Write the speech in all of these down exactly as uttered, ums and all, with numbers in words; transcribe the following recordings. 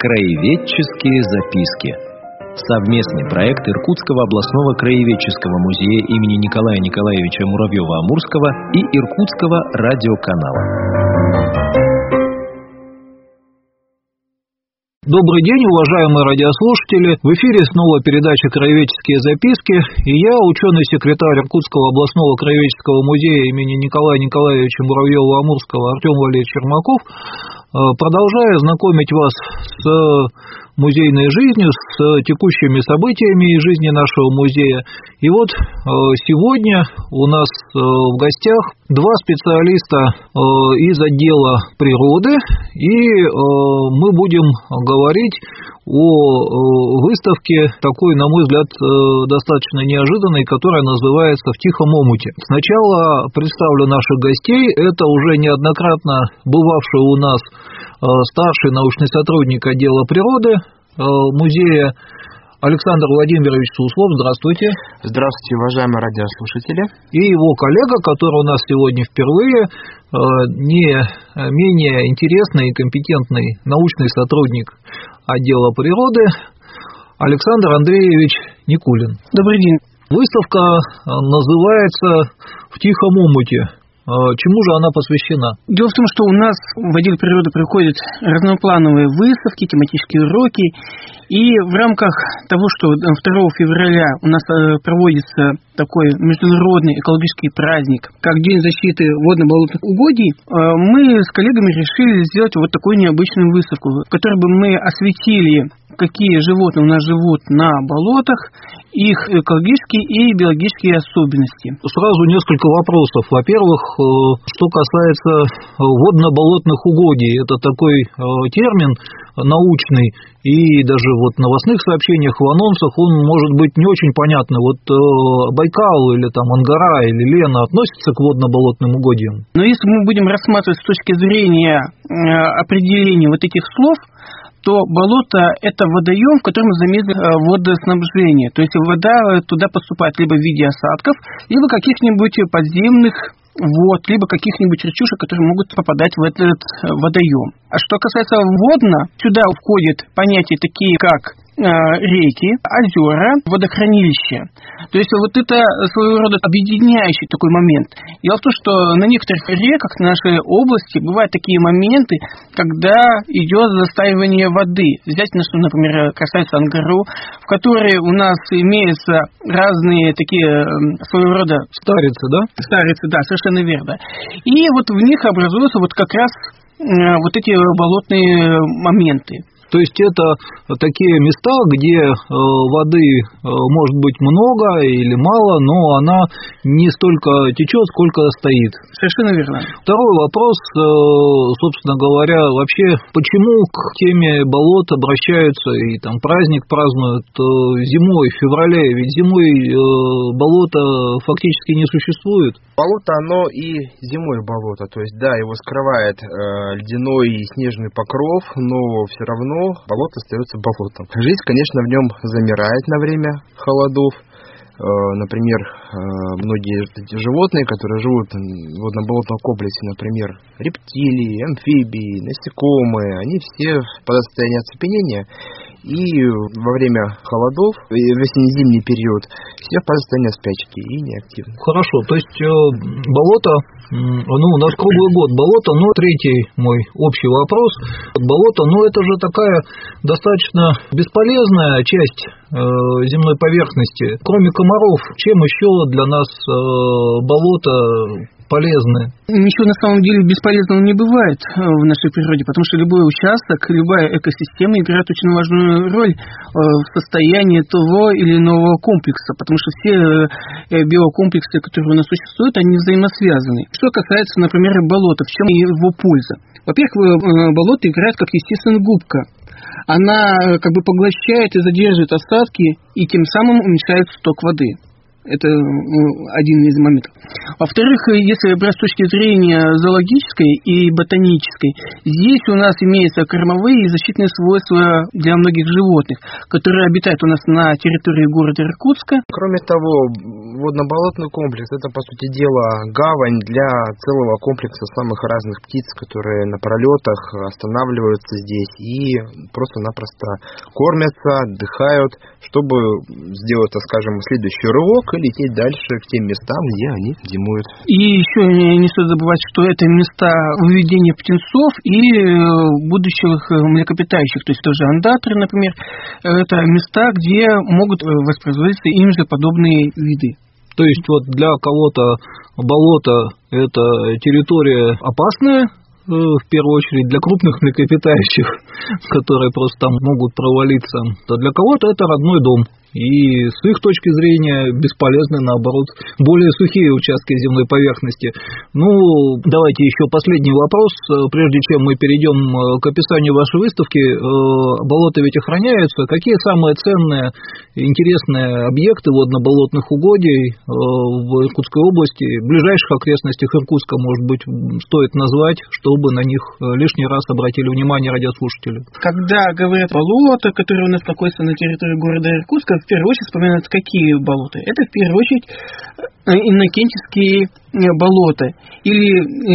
Краеведческие записки. Совместный проект Иркутского областного краеведческого музея имени Николая Николаевича Муравьева-Амурского и Иркутского радиоканала. Добрый день, уважаемые радиослушатели! В эфире снова передача «Краеведческие записки», и я, ученый-секретарь Иркутского областного краеведческого музея имени Николая Николаевича Муравьева-Амурского Артем Валерьевич Чермаков, продолжаю знакомить вас с музейной жизнью, с текущими событиями из жизни нашего музея. И вот сегодня у нас в гостях два специалиста из отдела природы, и мы будем говорить о выставке такой, на мой взгляд, достаточно неожиданной, которая называется «В тихом омуте». Сначала представлю наших гостей. Это уже неоднократно бывавший у нас старший научный сотрудник отдела природы музея Александр Владимирович Суслов. Здравствуйте. Здравствуйте, уважаемые радиослушатели. И его коллега, который у нас сегодня впервые, не менее интересный и компетентный научный сотрудник отдела природы Александр Андреевич Никулин. Добрый день. Выставка называется «В тихом омуте». Чему же она посвящена? Дело в том, что у нас в отделе природы проходят разноплановые выставки, тематические уроки, и в рамках того, что второго февраля у нас проводится такой международный экологический праздник, как День защиты водно-болотных угодий, мы с коллегами решили сделать вот такую необычную выставку, в которой бы мы осветили, какие животные у нас живут на болотах, их экологические и биологические особенности. Сразу несколько вопросов. Во-первых, что касается водно-болотных угодий, это такой термин научный, и даже вот в новостных сообщениях, в анонсах он может быть не очень понятный. Вот Байкал или там Ангара или Лена относятся к водно-болотным угодьям? Но если мы будем рассматривать с точки зрения определения вот этих слов, то болото – это водоем, в котором замедлено водоснабжение. То есть вода туда поступает либо в виде осадков, либо каких-нибудь подземных вод, либо каких-нибудь речушек, которые могут попадать в этот водоем. А что касается водно, сюда входят понятия такие, как реки, озера, водохранилища. То есть вот это своего рода объединяющий такой момент. Дело в том, что на некоторых реках нашей области бывают такие моменты, когда идет застаивание воды. Взять, например, касается Ангару, в которой у нас имеются разные такие своего рода старицы, да? Старицы, да, совершенно верно. И вот в них образуются вот как раз вот эти болотные моменты. То есть это такие места, где воды может быть много или мало, но она не столько течет, сколько стоит. Совершенно верно. Второй вопрос, собственно говоря, вообще, почему к теме болот обращаются и там праздник празднуют зимой, в феврале? Ведь зимой болото фактически не существует. Болото, оно и зимой болото, то есть, да, его скрывает э, ледяной и снежный покров, но все равно болото остается болотом. Жизнь, конечно, в нем замирает на время холодов. Э, например, э, многие животные, которые живут в водно-болотном комплексе, например, рептилии, амфибии, насекомые, они все впадают в состояние оцепенения. И во время холодов, в весенне-зимний период, все впадают в состояние спячки и неактивны. Хорошо, то есть э, болото, ну, у нас круглый год болото, но третий мой общий вопрос. Болото, ну, это же такая достаточно бесполезная часть э, земной поверхности. Кроме комаров, чем еще для нас э, болото полезны? Ничего на самом деле бесполезного не бывает в нашей природе, потому что любой участок, любая экосистема играет очень важную роль в состоянии того или иного комплекса, потому что все биокомплексы, которые у нас существуют, они взаимосвязаны. Что касается, например, болота, в чем его польза? Во-первых, болото играет как естественная губка. Она как бы поглощает и задерживает осадки, и тем самым уменьшает сток воды. Это один из моментов. Во-вторых, если брать с точки зрения зоологической и ботанической, здесь у нас имеются кормовые и защитные свойства для многих животных, которые обитают у нас на территории города Иркутска. Кроме того, водно-болотный комплекс – это, по сути дела, гавань для целого комплекса самых разных птиц, которые на пролетах останавливаются здесь и просто-напросто кормятся, отдыхают, чтобы сделать, так скажем, следующий рывок и лететь дальше к тем местам, где они зимуют. И еще не стоит забывать, что это места выведения птенцов и будущих млекопитающих, то есть тоже андатры, например, это места, где могут воспроизводиться им же подобные виды. То есть вот для кого-то болото – это территория опасная, в первую очередь для крупных млекопитающих, которые просто там могут провалиться, то для кого-то это родной дом. И с их точки зрения бесполезны, наоборот, более сухие участки земной поверхности. Ну, давайте еще последний вопрос, прежде чем мы перейдем к описанию вашей выставки. Болота ведь охраняются. Какие самые ценные, интересные объекты водно-болотных угодий в Иркутской области, в ближайших окрестностях Иркутска, может быть, стоит назвать, чтобы на них лишний раз обратили внимание радиослушатели? Когда говорят болото, которое у нас находится на территории города Иркутска, в первую очередь вспоминают какие болота? Это в первую очередь иннокентьевские болота, или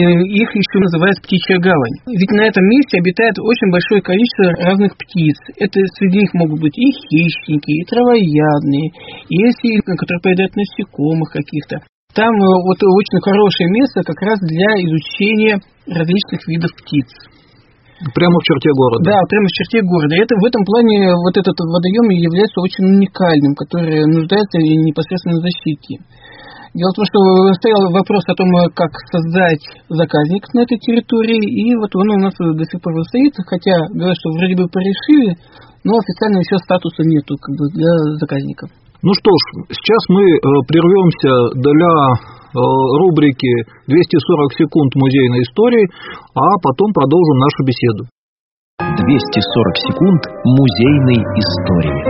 их еще называют птичья гавань. Ведь на этом месте обитает очень большое количество разных птиц. Это среди них могут быть и хищники, и травоядные, и если, которые поедают насекомых каких-то. Там вот очень хорошее место как раз для изучения различных видов птиц. Прямо в черте города. Да, прямо в черте города. И это в этом плане вот этот водоем является очень уникальным, который нуждается непосредственно в защите. Дело в том, что стоял вопрос о том, как создать заказник на этой территории, и вот он у нас до сих пор стоит, хотя говорят, что вроде бы порешили, но официально еще статуса нету как бы для заказников. Ну что ж, сейчас мы прервемся для рубрики двести сорок секунд музейной истории, а потом продолжим нашу беседу. двести сорок секунд музейной истории.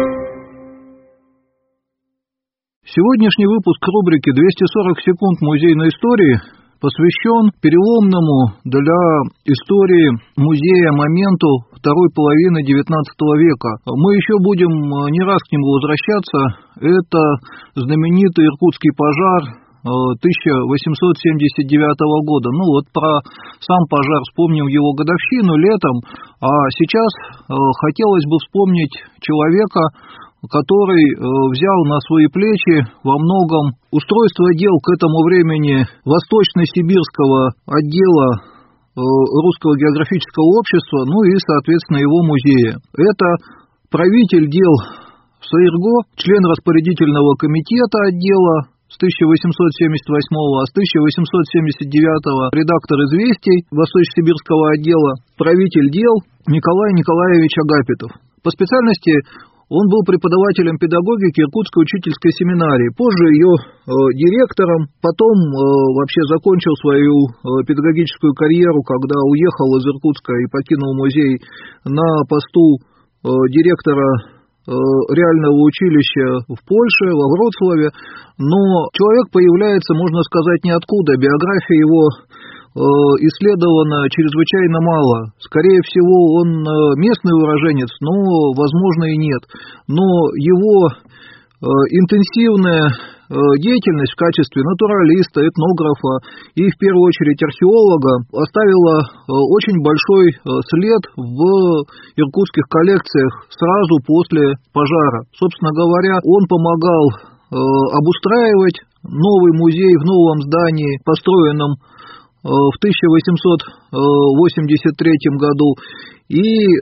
Сегодняшний выпуск рубрики двести сорок секунд музейной истории посвящен переломному для истории музея моменту второй половины девятнадцатого века. Мы еще будем не раз к нему возвращаться. Это знаменитый Иркутский пожар тысяча восемьсот семьдесят девятого года. Ну вот про сам пожар вспомним его годовщину летом, а сейчас хотелось бы вспомнить человека, который взял на свои плечи во многом устройство дел к этому времени Восточно-Сибирского отдела Русского географического общества, ну и, соответственно, его музея. Это правитель дел САИРГО, член распорядительного комитета отдела с тысяча восемьсот семьдесят восьмого, а с тысяча восемьсот семьдесят девятого редактор «Известий» Восточно-Сибирского отдела, правитель дел Николай Николаевич Агапитов. По специальности он был преподавателем педагогики Иркутской учительской семинарии, позже ее э, директором, потом э, вообще закончил свою э, педагогическую карьеру, когда уехал из Иркутска и покинул музей на посту э, директора э, реального училища в Польше, во Вроцлаве, но человек появляется, можно сказать, ниоткуда, биография его исследовано чрезвычайно мало. Скорее всего, он местный уроженец, но, возможно, и нет. Но его интенсивная деятельность в качестве натуралиста, этнографа и, в первую очередь, археолога оставила очень большой след в иркутских коллекциях сразу после пожара. Собственно говоря, он помогал обустраивать новый музей в новом здании, построенном в тысяча восемьсот восемьдесят третьем году, и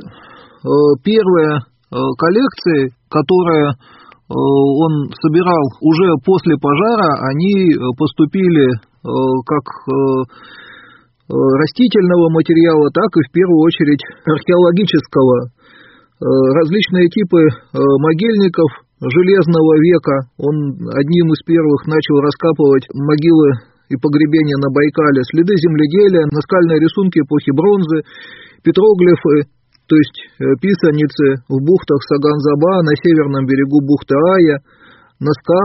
первые коллекции, которые он собирал уже после пожара, они поступили как растительного материала, так и в первую очередь археологического. Различные типы могильников железного века, он одним из первых начал раскапывать могилы и погребения на Байкале, следы земледелия, наскальные рисунки эпохи бронзы, петроглифы, то есть писаницы в бухтах Саган-Заба, на северном берегу бухты Ая, на скалах,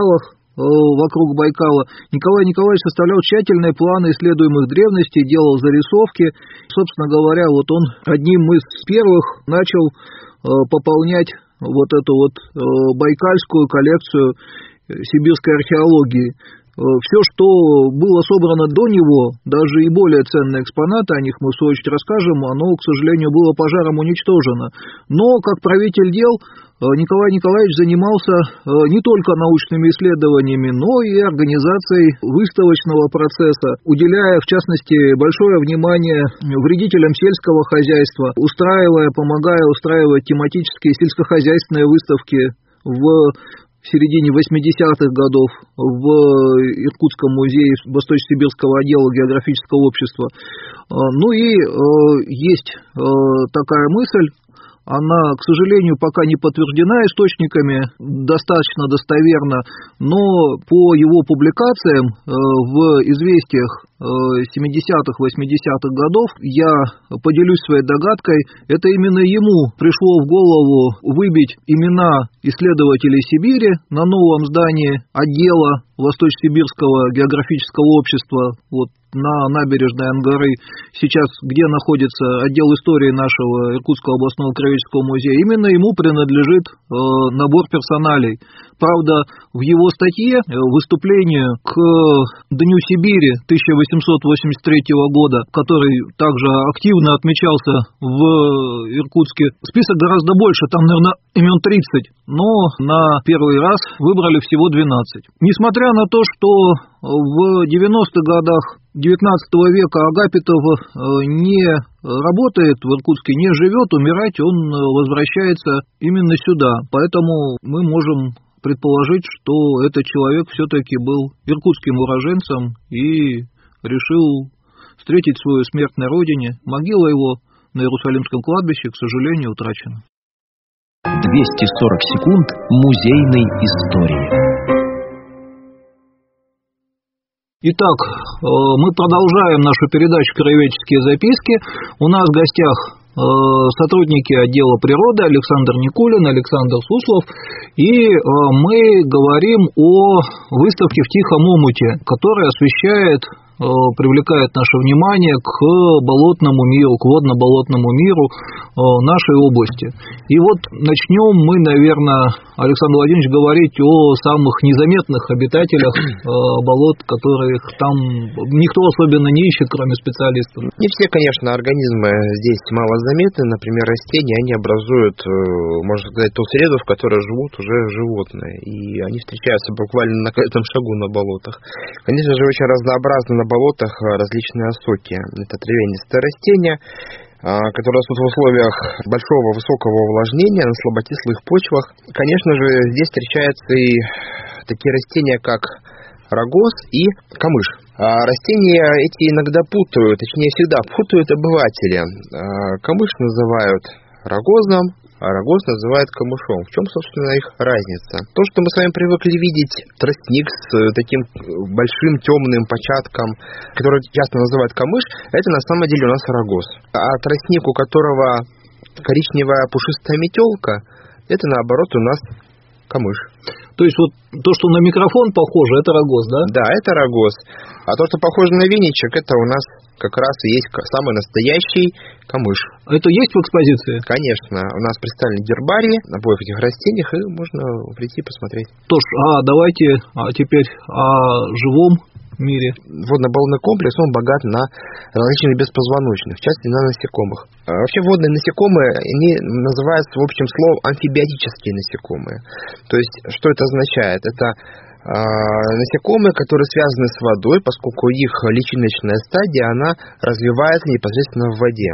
вокруг Байкала, Николай Николаевич составлял тщательные планы исследуемых древностей, делал зарисовки. Собственно говоря, вот он одним из первых начал пополнять вот эту вот байкальскую коллекцию сибирской археологии. Все, что было собрано до него, даже и более ценные экспонаты, о них мы в свою очередь расскажем, оно, к сожалению, было пожаром уничтожено. Но, как правитель дел, Николай Николаевич занимался не только научными исследованиями, но и организацией выставочного процесса, уделяя, в частности, большое внимание вредителям сельского хозяйства, устраивая, помогая устраивать тематические сельскохозяйственные выставки в в середине восьмидесятых годов в Иркутском музее Восточно-Сибирского отдела географического общества. Ну и есть такая мысль, она, к сожалению, пока не подтверждена источниками достаточно достоверно, но по его публикациям в известиях семидесятых, восьмидесятых годов, я поделюсь своей догадкой, это именно ему пришло в голову выбить имена исследователей Сибири на новом здании отдела Восточно-Сибирского географического общества, вот на набережной Ангары, сейчас где находится отдел истории нашего Иркутского областного краеведческого музея, именно ему принадлежит э, набор персоналей. Правда, в его статье выступлению к Дню Сибири тысяча восемьсот восемьдесят третьего года, который также активно отмечался в Иркутске, список гораздо больше, там, наверное, имен тридцать, но на первый раз выбрали всего двенадцать. Несмотря на то, что в девяностых годах девятнадцатого века Агапитов не работает в Иркутске, не живет, умирать он возвращается именно сюда. Поэтому мы можем предположить, что этот человек все-таки был иркутским уроженцем и решил встретить свою смерть на родине. Могила его на Иерусалимском кладбище, к сожалению, утрачена. двести сорок секунд музейной истории. Итак, мы продолжаем нашу передачу «Краеведческие записки». У нас в гостях сотрудники отдела природы Александр Никулин, Александр Суслов. И мы говорим о выставке в Тихом омуте, которая освещает, привлекает наше внимание к болотному миру, к водно-болотному миру нашей области. И вот начнем мы, наверное, Александр Владимирович, говорить о самых незаметных обитателях болот, которых там никто особенно не ищет, кроме специалистов. Не все, конечно, организмы здесь малозаметны. Например, растения, они образуют, можно сказать, ту среду, в которой живут уже животные. И они встречаются буквально на каждом шагу на болотах. Конечно же, очень разнообразны на болотах различные осоки. Это травянистые растения, которые растут в условиях большого высокого увлажнения на слаботислых почвах. Конечно же, здесь встречаются и такие растения, как рогоз и камыш. Растения эти иногда путают, точнее всегда путают обыватели. Камыш называют рогозом, а рогоз называют камышом. В чем, собственно, их разница? То, что мы с вами привыкли видеть тростник с таким большим темным початком, который часто называют камыш, это на самом деле у нас рогоз. А тростник, у которого коричневая пушистая метелка, это наоборот у нас камыш. То есть вот то, что на микрофон похоже, это рогоз, да? Да, это рогоз. А то, что похоже на веничек, это у нас как раз и есть самый настоящий камыш. Это есть в экспозиции? Конечно. У нас представлены гербарии на обоих этих растениях, и можно прийти посмотреть. То ж, а давайте а теперь о живом мире. Водно-болотный комплекс, он богат на различных беспозвоночных, в частности, на насекомых. А вообще водные насекомые, они называются, в общем, словом амфибиотические насекомые. То есть, что это означает? Это э, насекомые, которые связаны с водой, поскольку их личиночная стадия, она развивается непосредственно в воде.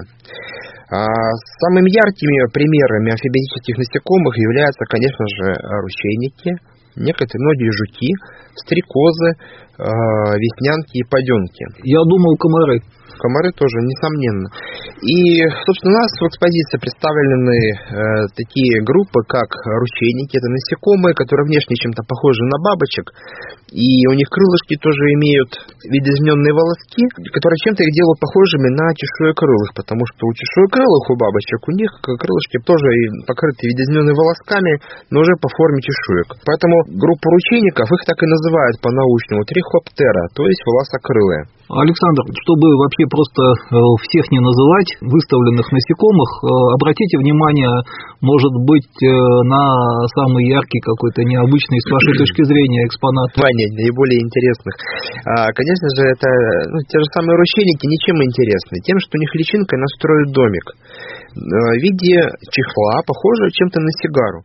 А самыми яркими примерами амфибиотических насекомых являются, конечно же, ручейники, некоторые многие жуки, стрекозы, э, веснянки и паденки. Я думал, комары. Комары тоже, несомненно. И, собственно, у нас в экспозиции представлены э, такие группы, как ручейники. Это насекомые, которые внешне чем-то похожи на бабочек, И у них крылышки тоже имеют видоизмененные волоски, которые чем-то их делают похожими на чешуекрылых, потому что у чешуекрылых, у бабочек, у них крылышки тоже покрыты видоизмененными волосками, но уже по форме чешуек. Поэтому группа ручейников, их так и называют по-научному трихоптера, то есть волосокрылые. Александр, чтобы вообще просто всех не называть выставленных насекомых, обратите внимание, может быть, на самый яркий какой-то необычный с вашей точки зрения экспонат. Ваня, наиболее интересных. Конечно же, это ну, те же самые ручейники ничем интересны. Тем, что у них личинкой настроят домик в виде чехла, похожего чем-то на сигару.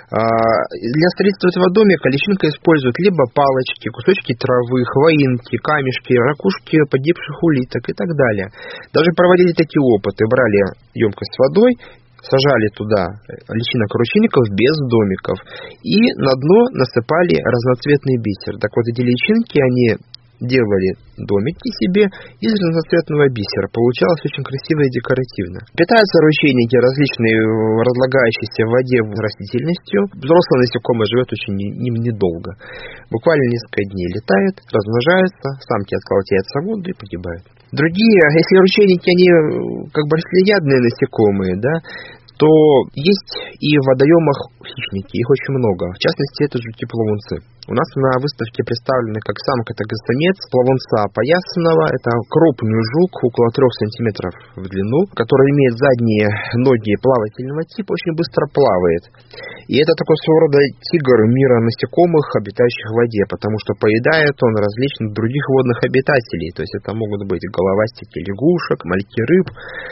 Для строительства этого домика личинка использует либо палочки, кусочки травы, хвоинки, камешки, ракушки погибших улиток и так далее. Даже проводили такие опыты. Брали емкость с водой, сажали туда личинок ручейников без домиков и на дно насыпали разноцветный бисер. Так вот, эти личинки, они делали домики себе из разноцветного бисера. Получалось очень красиво и декоративно. Питаются ручейники различной разлагающейся в воде растительностью. Взрослое насекомое живет очень недолго. Буквально несколько дней летает, размножается, самки отколотятся в воду и погибают. Другие, если ручейники, они как бы растительноядные насекомые, да, то есть и в водоемах хищники, их очень много. В частности, это жуки-плавунцы. У нас на выставке представлены как самка, так и самец плавунца поясанного. Это крупный жук, около трех сантиметров в длину, который имеет задние ноги плавательного типа, очень быстро плавает. И это такой своего рода тигр мира насекомых, обитающих в воде, потому что поедает он различных других водных обитателей. То есть это могут быть головастики лягушек, мальки рыб,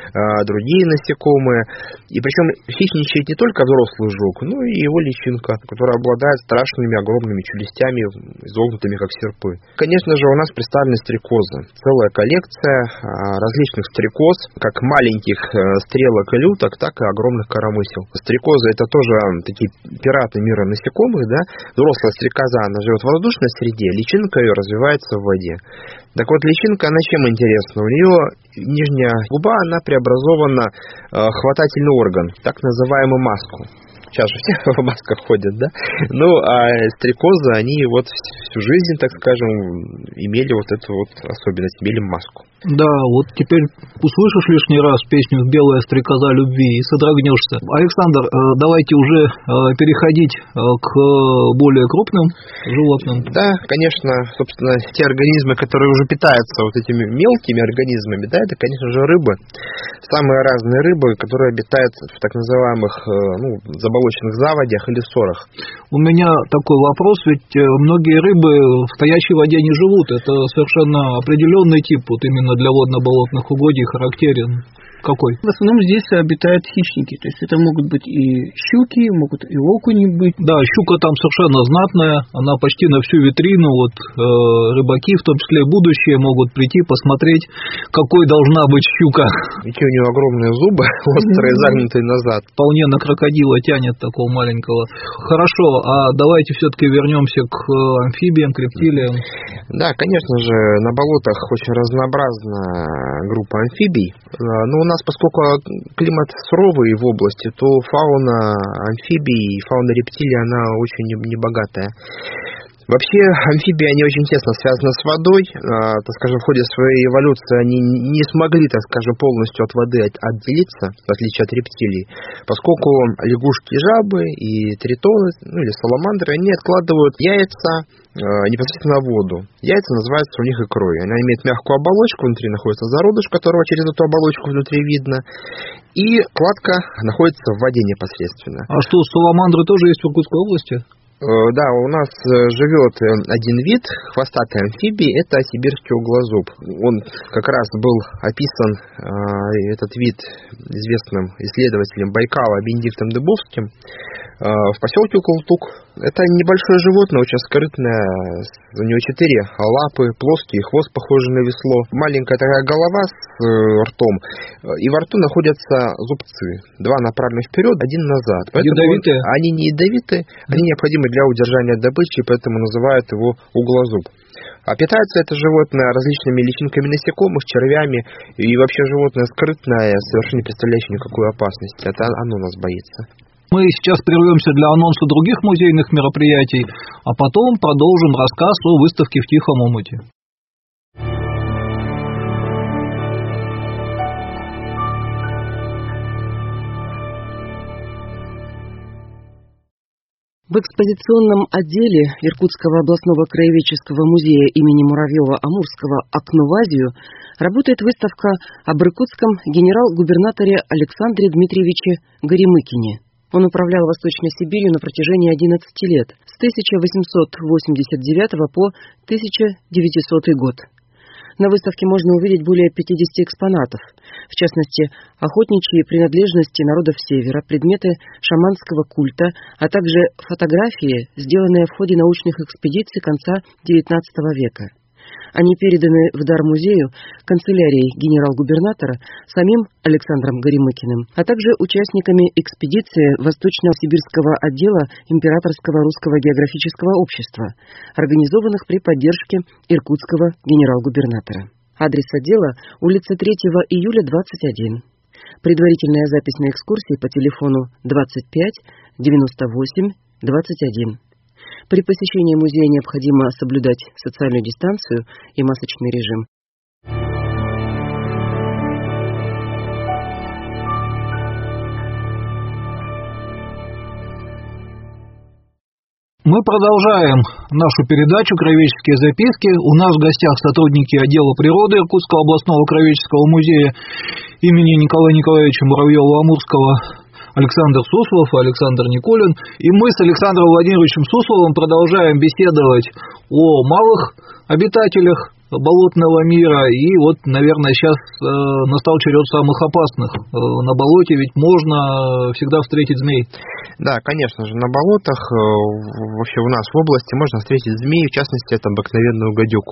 другие насекомые. И причем хищничает не только взрослый жук, но и его личинка, которая обладает страшными огромными челюстями, изогнутыми как серпы. Конечно же, у нас представлены стрекозы. Целая коллекция различных стрекоз, как маленьких стрелок и люток, так и огромных коромысел. Стрекозы — это тоже такие пираты мира насекомых, да? Взрослая стрекоза, она живет в воздушной среде, личинка ее развивается в воде. Так вот, личинка, она чем интересна? У нее нижняя губа, она преобразована э, хватательный орган, так называемый маску. Сейчас же все в масках ходят, да? Ну, а стрекозы, они вот всю жизнь, так скажем, имели вот эту вот особенность, имели маску. Да, вот теперь услышишь лишний раз песню «Белая стрекоза любви» и содрогнешься. Александр, давайте уже переходить к более крупным животным. Да, конечно, собственно, те организмы, которые уже питаются вот этими мелкими организмами, да, это, конечно же, рыбы. Самые разные рыбы, которые обитают в так называемых, ну, заболоченных заводях или ссорах. У меня такой вопрос, ведь многие рыбы в стоячей воде не живут. Это совершенно определенный тип, вот именно для водно-болотных угодий характерен. Какой? В основном здесь обитают хищники, то есть это могут быть и щуки, могут и окуни быть. Да, щука там совершенно знатная, она почти на всю витрину, вот э, рыбаки, в том числе будущие, могут прийти посмотреть, какой должна быть щука. Ведь у нее огромные зубы, острые, загнутые назад. Вполне на крокодила тянет такого маленького. Хорошо, а давайте все-таки вернемся к амфибиям, к рептилиям. Да, конечно же, на болотах очень разнообразная группа амфибий, но у нас, поскольку климат суровый в области, то фауна амфибий и фауна рептилий, она очень небогатая. Вообще, амфибии, они очень тесно связаны с водой, а, так скажем, в ходе своей эволюции они не смогли, так скажем, полностью от воды отделиться, в отличие от рептилий, поскольку лягушки, жабы и тритоны, ну или саламандры, они откладывают яйца а, непосредственно в воду. Яйца называются у них икрой. Она имеет мягкую оболочку, внутри находится зародыш, которого через эту оболочку внутри видно, и кладка находится в воде непосредственно. А что, саламандры тоже есть в Иркутской области? Да, у нас живет один вид хвостатой амфибии, это сибирский углозуб. Он как раз был описан, этот вид, известным исследователем Байкала Бенедиктом Дыбовским в поселке Култук. Это небольшое животное, очень скрытное, у него четыре лапы, плоский хвост, похожий на весло, маленькая такая голова с ртом, и во рту находятся зубцы, два направлены вперед, один назад. Поэтому ядовитые? Они не ядовитые, они необходимы для удержания добычи, поэтому называют его углозуб. А питается это животное различными личинками насекомых, червями, и вообще животное скрытное, совершенно не представляющее никакой опасности. Это оно нас боится. Мы сейчас прервемся для анонса других музейных мероприятий, а потом продолжим рассказ о выставке в Тихом омуте. В экспозиционном отделе Иркутского областного краеведческого музея имени Муравьева-Амурского «Окно в Азию» работает выставка об иркутском генерал-губернаторе Александре Дмитриевиче Горемыкине. Он управлял Восточной Сибирью на протяжении одиннадцати лет, с тысяча восемьсот восемьдесят девятого по тысяча девятисотый год. На выставке можно увидеть более пятидесяти экспонатов, в частности, охотничьи принадлежности народов Севера, предметы шаманского культа, а также фотографии, сделанные в ходе научных экспедиций конца девятнадцатого века. Они переданы в дар музею канцелярией генерал-губернатора самим Александром Горемыкиным, а также участниками экспедиции Восточно-Сибирского отдела Императорского русского географического общества, организованных при поддержке иркутского генерал-губернатора. Адрес отдела – улица третьего июля, двадцать один. Предварительная запись на экскурсии по телефону двадцать пять девяносто восемь двадцать один. При посещении музея необходимо соблюдать социальную дистанцию и масочный режим. Мы продолжаем нашу передачу «Краеведческие записки». У нас в гостях сотрудники отдела природы Иркутского областного краеведческого музея имени Николая Николаевича Муравьева-Амурского Александр Суслов и Александр Никулин. И мы с Александром Владимировичем Сусловым продолжаем беседовать о малых обитателях болотного мира. И вот, наверное, сейчас э, настал черед самых опасных. Э, на болоте ведь можно всегда встретить змей. Да, конечно же, на болотах, э, вообще у нас в области можно встретить змей, в частности, это обыкновенную гадюку.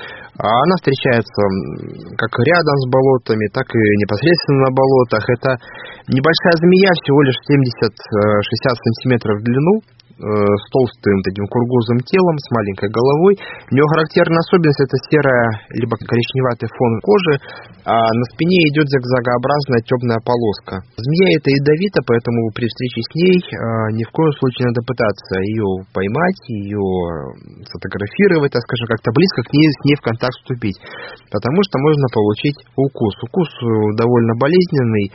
Она встречается как рядом с болотами, так и непосредственно на болотах. Это небольшая змея, всего лишь семьдесят-шестьдесят сантиметров в длину, с толстым таким кургузым телом, с маленькой головой. У нее характерная особенность – это серая либо коричневатый фон кожи, а на спине идет зигзагообразная темная полоска. Змея эта ядовита, поэтому при встрече с ней ни в коем случае надо пытаться ее поймать, ее сфотографировать, так скажем, как-то близко к ней, с ней в контакт вступить, потому что можно получить укус. Укус довольно болезненный,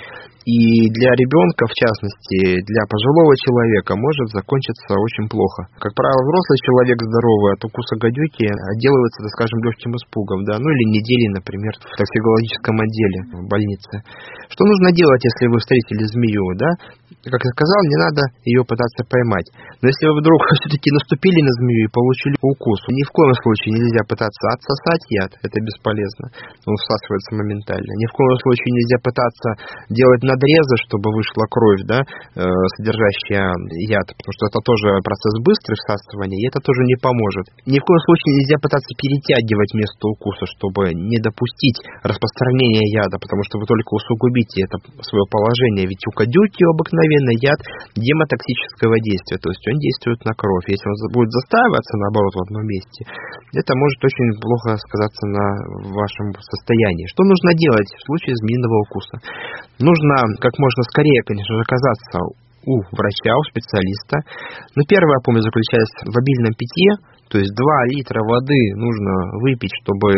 и для ребенка, в частности, для пожилого человека, может закончиться очень плохо. Как правило, взрослый человек здоровый от укуса гадюки отделывается, так скажем, легким испугом, да, ну или неделей, например, в токсикологическом отделе в больнице. Что нужно делать, если вы встретили змею, да? Как я сказал, не надо ее пытаться поймать. Но если вы вдруг все-таки наступили на змею и получили укус, ни в коем случае нельзя пытаться отсосать яд, это бесполезно, он всасывается моментально. Ни в коем случае нельзя пытаться делать надрезы, чтобы вышла кровь, да, содержащая яд, потому что это тоже процесс быстрый всасывания, и это тоже не поможет. Ни в коем случае нельзя пытаться перетягивать место укуса, чтобы не допустить распространения яда, потому что вы только усугубите это свое положение, ведь у гадюки обыкновенно яд гемотоксического действия, то есть он действует на кровь. Если он будет застаиваться, наоборот, в одном месте, это может очень плохо сказаться на вашем состоянии. Что нужно делать в случае змеиного укуса? Нужно как можно скорее, конечно же, оказаться у врача, у специалиста. Но первая помощь заключается в обильном питье, то есть два литра воды нужно выпить, чтобы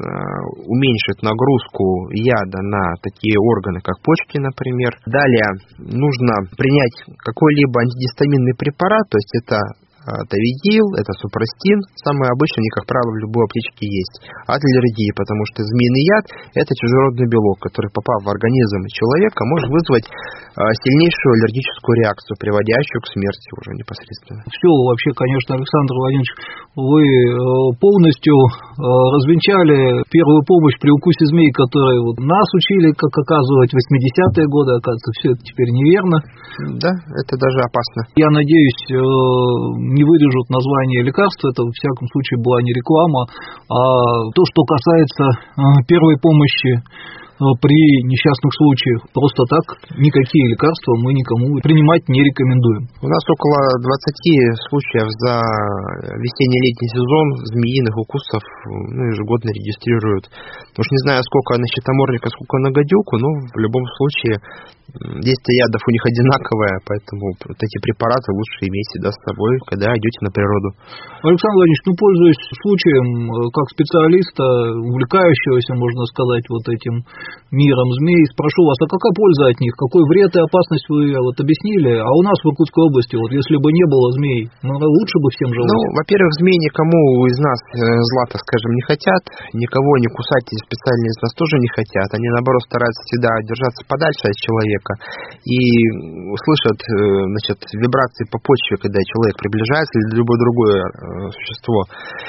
уменьшить нагрузку яда на такие органы, как почки, например. Далее нужно принять какой-либо антигистаминный препарат, то есть это тавидил, это супрастин, самые обычные, они, как правило, в любой аптечке есть. От аллергии, потому что змеиный яд – это чужеродный белок, который, попав в организм человека, может вызвать сильнейшую аллергическую реакцию, приводящую к смерти уже непосредственно. Все, вообще, конечно, Александр Владимирович, вы полностью развенчали первую помощь при укусе змей, которые вот нас учили, как оказывать в восьмидесятые годы, оказывается, все это теперь неверно. Да, это даже опасно. Я надеюсь, не вырежут название лекарства, это, во всяком случае, была не реклама, а то, что касается первой помощи при несчастных случаях. Просто так никакие лекарства мы никому принимать не рекомендуем. У нас около двадцати случаев за весенне-летний сезон змеиных укусов ну, ежегодно регистрируют. Уж не знаю, сколько на щитоморника, сколько на гадюку, но в любом случае действие ядов у них одинаковое, поэтому вот эти препараты лучше иметь всегда с собой, когда идете на природу. Александр Владимирович, ну, пользуясь случаем, как специалиста, увлекающегося, можно сказать, вот этим миром змей, спрошу вас, а какая польза от них? Какой вред и опасность вы вот объяснили? А у нас в Иркутской области, вот если бы не было змей, ну, лучше бы всем жилось. Ну, во-первых, змеи никому из нас зла, так скажем, не хотят, никого не кусать специально из нас тоже не хотят. Они, наоборот, стараются всегда держаться подальше от человека и слышат, значит, вибрации по почве, когда человек приближается или любое другое существо,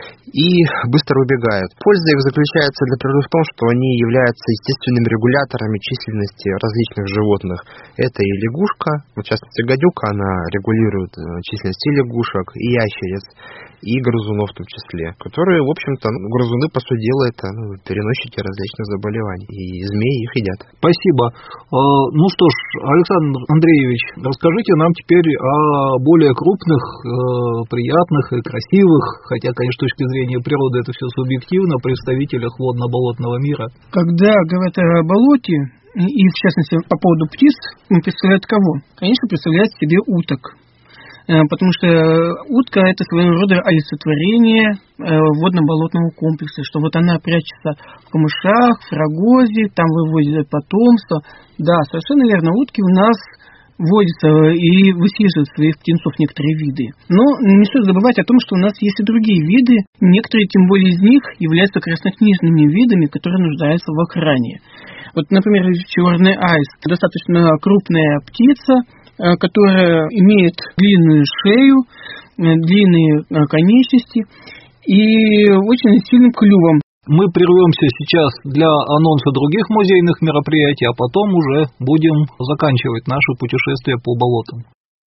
и быстро убегают. Польза их заключается для природы в том, что они являются естественными регуляторами численности различных животных. Это и лягушка, в частности гадюка, она регулирует численность и лягушек, и ящериц, и грызунов в том числе, которые, в общем-то, ну, грызуны, по сути дела, это ну, переносчики различных заболеваний, и змеи их едят. Спасибо. Ну что ж, Александр Андреевич, расскажите нам теперь о более крупных, приятных и красивых, хотя, конечно, с точки зрения природы это все субъективно, представителях водно-болотного мира. Когда говорят о болоте, и в частности по поводу птиц, представляют кого? Конечно, представляют себе уток. Потому что утка – это своего рода олицетворение водно-болотного комплекса, что вот она прячется в камышах, в рогозе, там выводит потомство. Да, совершенно верно, утки у нас водятся и высиживают своих птенцов некоторые виды. Но не стоит забывать о том, что у нас есть и другие виды, некоторые, тем более из них, являются краснокнижными видами, которые нуждаются в охране. Вот, например, черный аист – достаточно крупная птица, которая имеет длинную шею, длинные конечности и очень сильным клювом. Мы прервемся сейчас для анонса других музейных мероприятий, а потом уже будем заканчивать наше путешествие по болотам.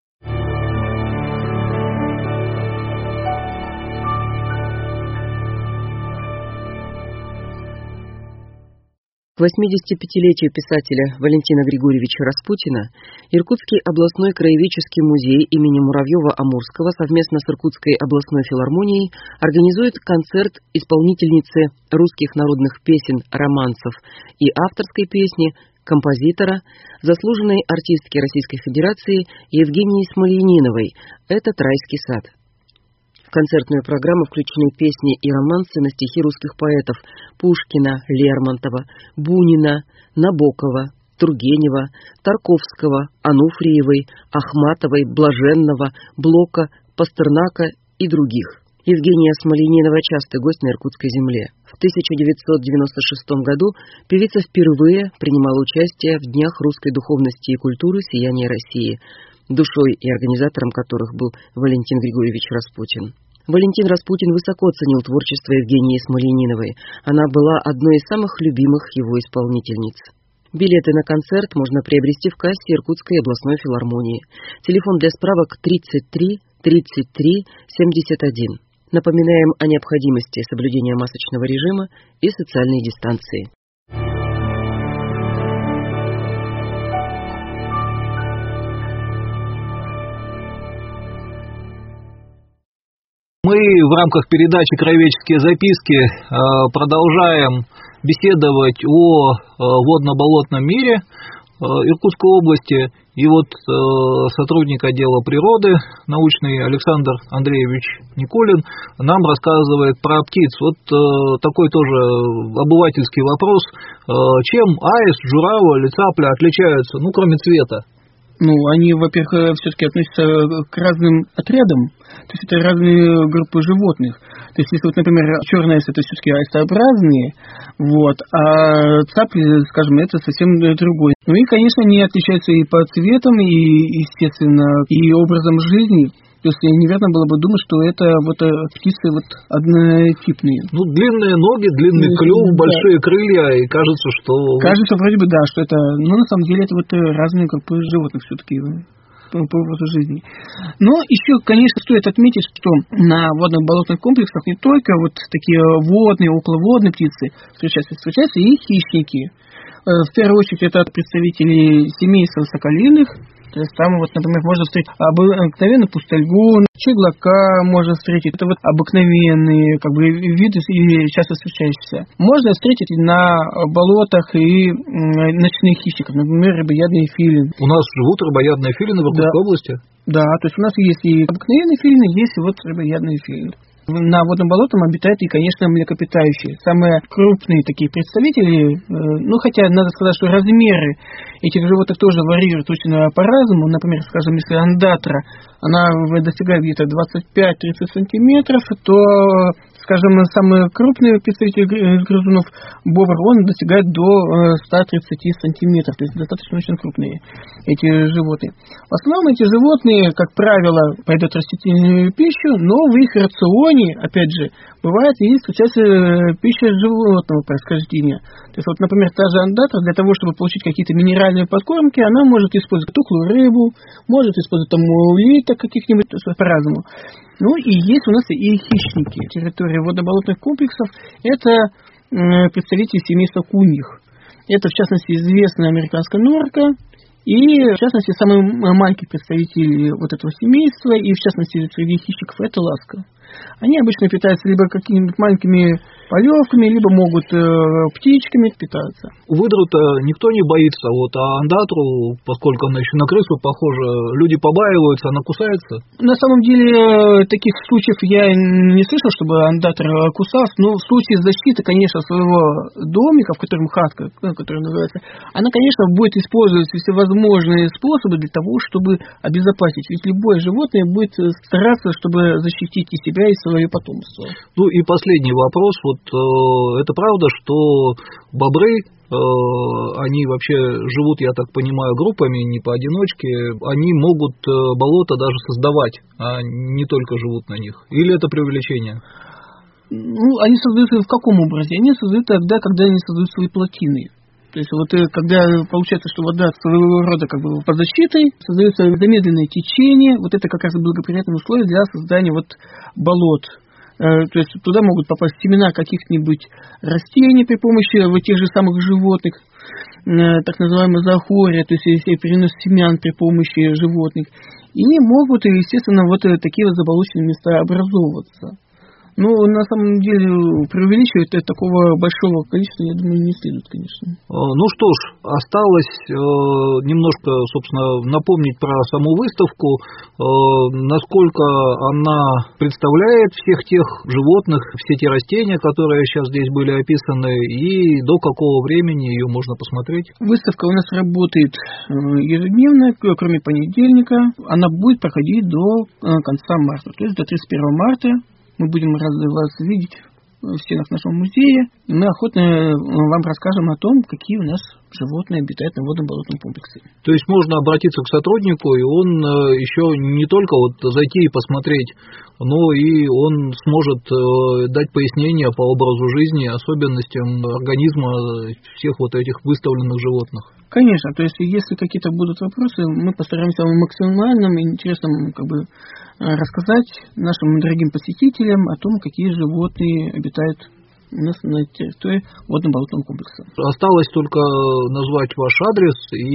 К восьмидесятипятилетию писателя Валентина Григорьевича Распутина Иркутский областной краеведческий музей имени Муравьева-Амурского совместно с Иркутской областной филармонией организует концерт исполнительницы русских народных песен, романсов и авторской песни, композитора, заслуженной артистки Российской Федерации Евгении Смольяниновой «Этот райский сад». В концертную программу включены песни и романсы на стихи русских поэтов Пушкина, Лермонтова, Бунина, Набокова, Тургенева, Тарковского, Ануфриевой, Ахматовой, Блаженного, Блока, Пастернака и других. Евгения Смольянинова – частый гость на иркутской земле. В тысяча девятьсот девяносто шестом году певица впервые принимала участие в Днях русской духовности и культуры «Сияние России», душой и организатором которых был Валентин Григорьевич Распутин. Валентин Распутин высоко ценил творчество Евгении Смольяниновой. Она была одной из самых любимых его исполнительниц. Билеты на концерт можно приобрести в кассе Иркутской областной филармонии. Телефон для справок тридцать три тридцать три семьдесят один. Напоминаем о необходимости соблюдения масочного режима и социальной дистанции. Мы в рамках передачи «Краеведческие записки» продолжаем беседовать о водно-болотном мире Иркутской области. И вот сотрудник отдела природы научный Александр Андреевич Никулин нам рассказывает про птиц. Вот такой тоже обывательский вопрос. Чем аист, журава или цапля отличаются, ну, кроме цвета? Ну, они, во-первых, все-таки относятся к разным отрядам, то есть это разные группы животных. То есть, если вот, например, черный аист — это все-таки аистообразные, вот, а цапли, скажем, это совсем другой. Ну и, конечно, они отличаются и по цветам, и, естественно, и образом жизни. То есть неверно было бы думать, что это вот птицы вот однотипные. Ну, длинные ноги, длинный ну, клюв, да. Большие крылья, и кажется, что... Кажется, вроде бы, да, что это... Но на самом деле это вот разные группы животных все-таки по образу жизни. Но еще, конечно, стоит отметить, что на водных болотных комплексах не только вот такие водные, околоводные птицы встречаются, встречаются и хищники. В первую очередь это представители семейства соколиных. То есть там, вот, например, можно встретить обыкновенный пустельгун, чеглака можно встретить. Это вот обыкновенные как бы, виды часто встречающиеся. Можно встретить на болотах и ночных хищников, например, рыбоядные филины. У нас живут рыбоядные филины в Иркутской да. области? Да, то есть у нас есть и обыкновенные филины, есть и вот рыбоядные филины. На водном болоте обитают и, конечно, млекопитающие. Самые крупные такие представители, ну, хотя надо сказать, что размеры этих животных тоже варьируют очень по-разному. Например, скажем, если андатра, она достигает где-то двадцать пять - тридцать сантиметров, то, скажем, самые крупные представители грызунов, бобр, он достигает до ста тридцати сантиметров, то есть достаточно очень крупные эти животные. В основном эти животные, как правило, поедают растительную пищу, но в их рационе, опять же, бывает и встречается пища животного происхождения. То есть, вот, например, та же андатра, для того, чтобы получить какие-то минеральные подкормки, она может использовать тухлую рыбу, может использовать там улиток каких-нибудь, то есть, по-разному. Ну и есть у нас и хищники. Территория водно-болотных комплексов – это представители семейства куньих. Это, в частности, известная американская норка. И, в частности, самый маленький представитель вот этого семейства, и, в частности, среди хищников, это ласка. Они обычно питаются либо какими-нибудь маленькими полевками, либо могут э, птичками питаться. Выдру-то никто не боится, вот, а андатру, поскольку она еще на крысу похожа, люди побаиваются, она кусается? На самом деле, таких случаев я не слышал, чтобы андатра кусался, но в случае защиты, конечно, своего домика, в котором хатка, который называется, она, конечно, будет использовать всевозможные способы для того, чтобы обезопасить. Ведь любое животное будет стараться, чтобы защитить и себя, и свое потомство. Ну и последний вопрос. Вот э, это правда, что бобры, э, они вообще живут, я так понимаю, группами, не поодиночке, они могут э, болото даже создавать, а не только живут на них? Или это преувеличение? Ну, они создаются в каком образе? Они создают тогда, когда они создают свои плотины. То есть вот когда получается, что вода своего рода как бы под защитой, создается замедленное течение, вот это как раз благоприятные условия для создания вот болот. То есть туда могут попасть семена каких-нибудь растений при помощи вот тех же самых животных, так называемые зоохория, то есть если перенос семян при помощи животных, и могут, естественно, вот такие вот заболоченные места образовываться. Ну, на самом деле, преувеличивать такого большого количества, я думаю, не следует, конечно. Ну что ж, осталось э, немножко, собственно, напомнить про саму выставку, э, насколько она представляет всех тех животных, все те растения, которые сейчас здесь были описаны, и до какого времени ее можно посмотреть. Выставка у нас работает ежедневно, кроме понедельника. Она будет проходить до конца марта, то есть до тридцать первого марта. Мы будем рады вас видеть в стенах нашего музея, и мы охотно вам расскажем о том, какие у нас животные обитают на водном болотном комплексе. То есть можно обратиться к сотруднику, и он еще не только вот зайти и посмотреть, но и он сможет дать пояснения по образу жизни, особенностям организма всех вот этих выставленных животных. Конечно, то есть если какие-то будут вопросы, мы постараемся вам максимально интересным как бы рассказать нашим дорогим посетителям о том, какие животные обитают у нас на территории водно-болотного комплекса. Осталось только назвать ваш адрес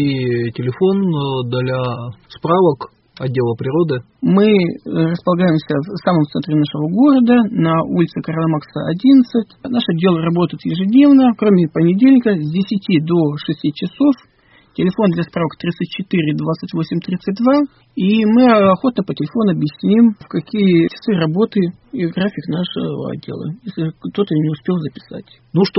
и телефон для справок отдела природы. Мы располагаемся в самом центре нашего города, на улице Карла Маркса, одиннадцать. Наш отдел работает ежедневно, кроме понедельника, с десяти до шести часов. Телефон для справок тридцать четыре двадцать восемь тридцать два. И мы охотно по телефону объясним, в какие часы работы и график нашего отдела, если кто-то не успел записать. Ну что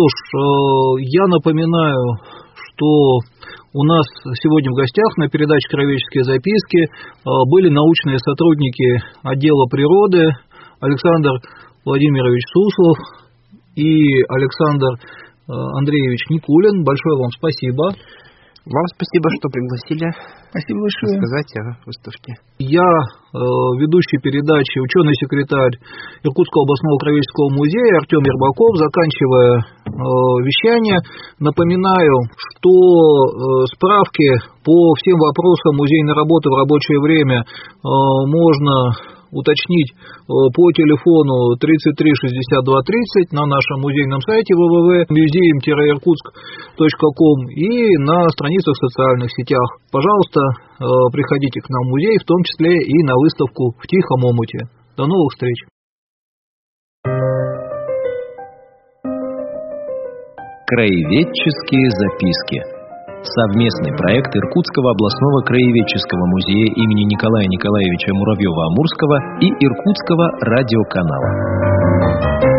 ж, я напоминаю, что у нас сегодня в гостях на передаче «Краеведческие записки» были научные сотрудники отдела природы Александр Владимирович Суслов и Александр Андреевич Никулин. Большое вам спасибо. Вам спасибо, что пригласили. Спасибо большое. Рассказать о выставке. Я, э, ведущий передачи, ученый-секретарь Иркутского областного краеведческого музея Артем Ербаков, заканчивая э, вещание, напоминаю, что э, справки по всем вопросам музейной работы в рабочее время э, можно уточнить по телефону тридцать три шестьдесят два тридцать на нашем музейном сайте вэ вэ вэ точка музеем иркутск точка ком и на страницах в социальных сетях. Пожалуйста, приходите к нам в музей, в том числе и на выставку в Тихом омуте. До новых встреч! Краеведческие записки. Совместный проект Иркутского областного краеведческого музея имени Николая Николаевича Муравьева-Амурского и Иркутского радиоканала.